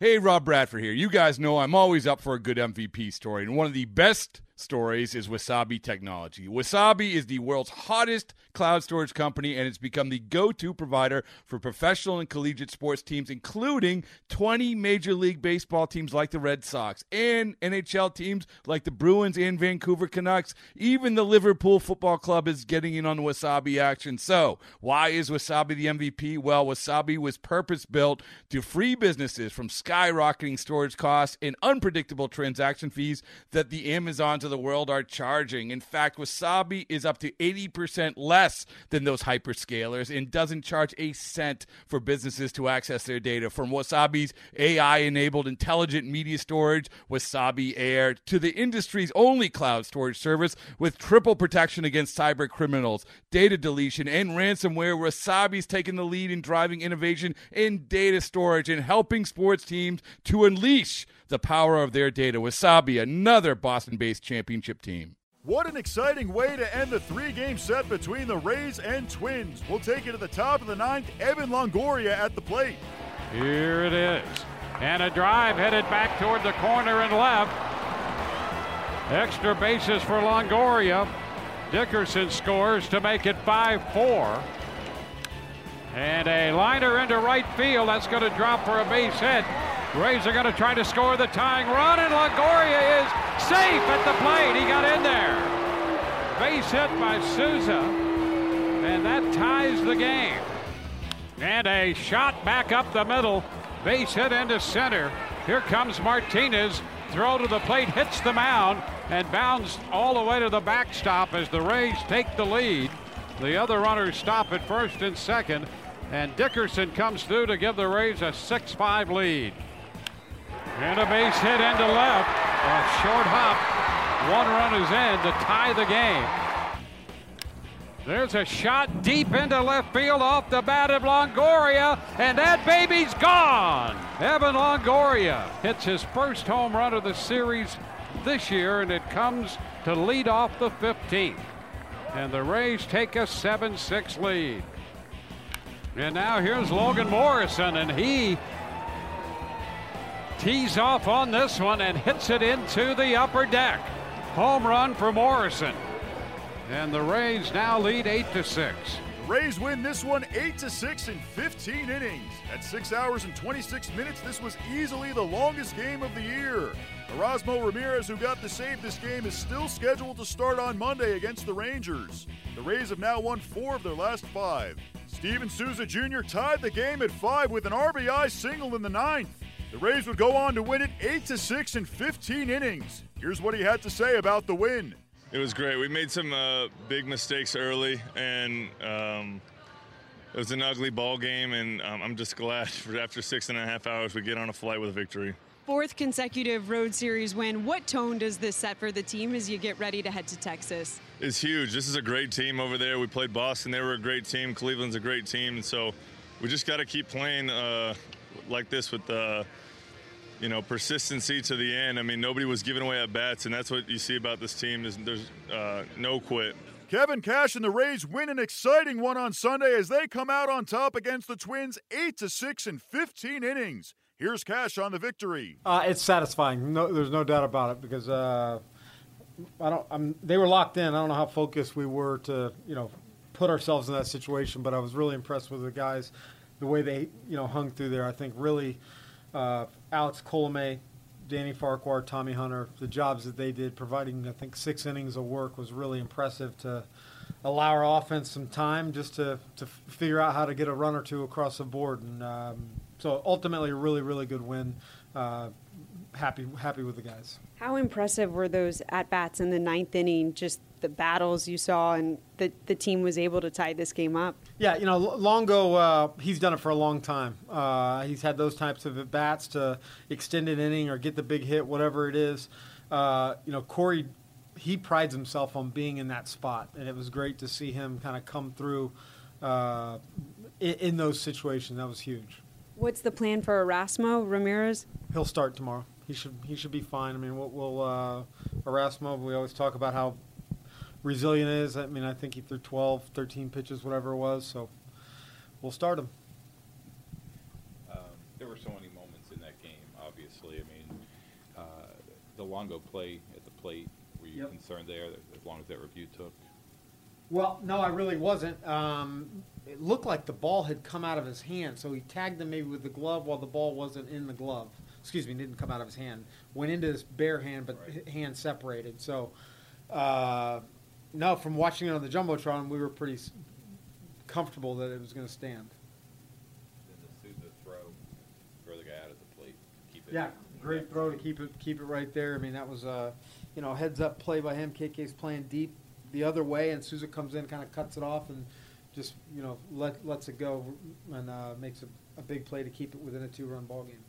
Hey, Rob Bradford here. You guys know I'm always up for a good MVP story, and one of the best stories is Wasabi Technology. Wasabi is the world's hottest cloud storage company, and it's become the go-to provider for professional and collegiate sports teams, including 20 Major League Baseball teams like the Red Sox and NHL teams like the Bruins and Vancouver Canucks. Even the Liverpool Football Club is getting in on the Wasabi action. So, why is Wasabi the MVP? Well, Wasabi was purpose-built to free businesses from skyrocketing storage costs and unpredictable transaction fees that the Amazons of the world are charging. In fact, Wasabi is up to 80% less than those hyperscalers and doesn't charge a cent for businesses to access their data. From Wasabi's AI-enabled intelligent media storage, Wasabi Air, to the industry's only cloud storage service with triple protection against cyber criminals, data deletion, and ransomware, Wasabi's taken the lead in driving innovation in data storage and helping sports teams to unleash the power of their data. Wasabi, another Boston-based championship team. What an exciting way to end the three-game set between the Rays and Twins. We'll take it to the top of the ninth. Evan Longoria at the plate. Here it is. And a drive headed back toward the corner and left. Extra bases for Longoria. Dickerson scores to make it 5-4. And a liner into right field. That's going to drop for a base hit. Rays are going to try to score the tying run, and Longoria is safe at the plate. He got in there. Base hit by Souza, and that ties the game. And a shot back up the middle. Base hit into center. Here comes Martinez. Throw to the plate, hits the mound, and bounds all the way to the backstop as the Rays take the lead. The other runners stop at first and second, and Dickerson comes through to give the Rays a 6-5 lead. And a base hit into left. A short hop. One run is in to tie the game. There's a shot deep into left field off the bat of Longoria, and that baby's gone. Evan Longoria hits his first home run of the series this year, and it comes to lead off the 15th. And the Rays take a 7-6 lead. And now here's Logan Morrison, and he tees off on this one and hits it into the upper deck. Home run for Morrison. And the Rays now lead 8-6. The Rays win this one 8-6 in 15 innings. At 6 hours and 26 minutes, this was easily the longest game of the year. Erasmo Ramirez, who got the save this game, is still scheduled to start on Monday against the Rangers. The Rays have now won 4 of their last 5. Steven Souza Jr. tied the game at 5 with an RBI single in the 9th. The Rays would go on to win it 8-6 in 15 innings. Here's what he had to say about the win. It was great. We made some big mistakes early, and it was an ugly ball game, and I'm just glad after 6.5 hours we get on a flight with a victory. 4th consecutive road series win. What tone does this set for the team as you get ready to head to Texas? It's huge. This is a great team over there. We played Boston. They were a great team. Cleveland's a great team, and so we just got to keep playing like this with persistency to the end. I mean, nobody was giving away at bats, and that's what you see about this team. There's no quit. Kevin Cash and the Rays win an exciting one on Sunday as they come out on top against the Twins 8-6 in 15 innings. Here's Cash on the victory. It's satisfying. No, there's no doubt about it because they were locked in. I don't know how focused we were to put ourselves in that situation, but I was really impressed with the guys, the way they hung through there. I think really. Alex Colomé, Danny Farquhar, Tommy Hunter, the jobs that they did, providing, I think, 6 innings of work was really impressive to allow our offense some time just to figure out how to get a run or two across the board. And so ultimately a really, really good win. Happy with the guys. How impressive were those at-bats in the 9th inning, just the battles you saw and the team was able to tie this game up? Yeah, Longo, he's done it for a long time. He's had those types of at-bats to extend an inning or get the big hit, whatever it is. Corey, he prides himself on being in that spot, and it was great to see him kind of come through in those situations. That was huge. What's the plan for Erasmo Ramirez? He'll start tomorrow. He should be fine. I mean, we'll Erasmo, we always talk about how resilient it is. I mean, I think he threw 12, 13 pitches, whatever it was, so we'll start him. There were so many moments in that game. the Longo play at the plate? Were you Yep. concerned there as long as that review took? Well, no, I really wasn't. It looked like the ball had come out of his hand, so he tagged him maybe with the glove while the ball wasn't in the glove. Excuse me, didn't come out of his hand. Went into his bare hand, but hand separated. So, no, from watching it on the Jumbotron, we were pretty comfortable that it was going to stand. Then the Souza throw the guy out at the plate, keep it. Yeah, great throw to keep it right there. I mean, that was a heads up play by him. KK's playing deep the other way, and Souza comes in, kind of cuts it off, and just lets it go, and makes a big play to keep it within a 2-run ball game.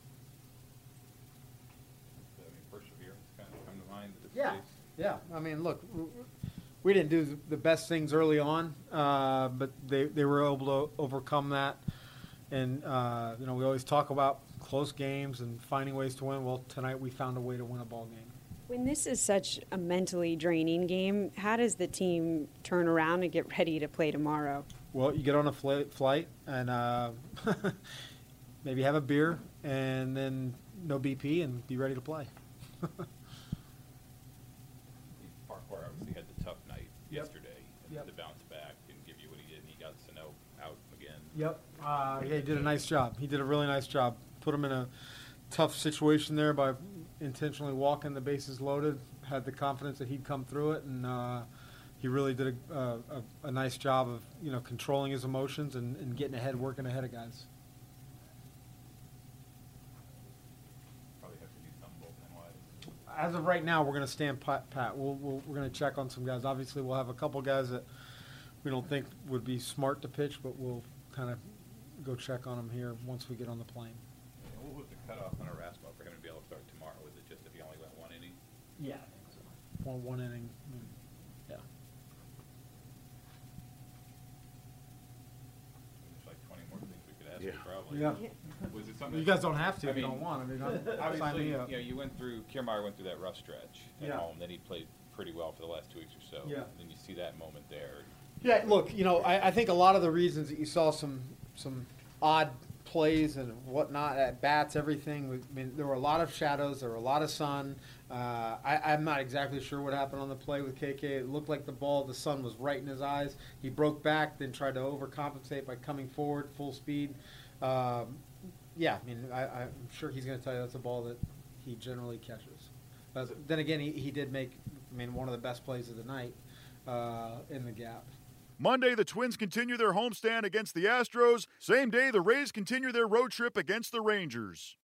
I mean, perseverance kind of come to mind. At this Yeah, stage. yeah. I mean, look, we didn't do the best things early on, but they were able to overcome that. And we always talk about close games and finding ways to win. Well, tonight we found a way to win a ball game. When this is such a mentally draining game, how does the team turn around and get ready to play tomorrow? Well, you get on a flight and maybe have a beer and then no BP and be ready to play. Farquhar obviously had the tough night yesterday, and Yep. to bounce back and give you what he did, and he got Sano out again. Yep. Yeah, he did a nice job. He did a really nice job. Put him in a tough situation there by intentionally walking the bases loaded. Had the confidence that he'd come through it, and he really did a nice job of controlling his emotions and getting ahead, working ahead of guys. Probably have to do some bullpen-wise. As of right now, we're going to stand pat. We're going to check on some guys. Obviously, we'll have a couple guys that we don't think would be smart to pitch, but we'll kind of go check on them here once we get on the plane. What was the cutoff on Erasmo for him to be able to start tomorrow? Was it just if he only went 1 inning? Yeah, I think so. One inning. Yeah. There's like 20 more things we could ask Yeah. you probably. Yeah. Was it something? You guys don't have to I if you mean, don't want. I mean, sign Obviously, me up. you went through, Kiermaier went through that rough stretch at Yeah. home. Then he played pretty well for the last 2 weeks or so. Yeah. Then you see that moment there. Yeah, look, I think a lot of the reasons that you saw some odd plays and whatnot at bats, everything. I mean, there were a lot of shadows. There were a lot of sun. I'm not exactly sure what happened on the play with KK. It looked like the sun was right in his eyes. He broke back, then tried to overcompensate by coming forward full speed. Yeah, I mean, I'm sure he's going to tell you that's a ball that he generally catches. But then again, he did make, one of the best plays of the night in the gap. Monday, the Twins continue their homestand against the Astros. Same day, the Rays continue their road trip against the Rangers.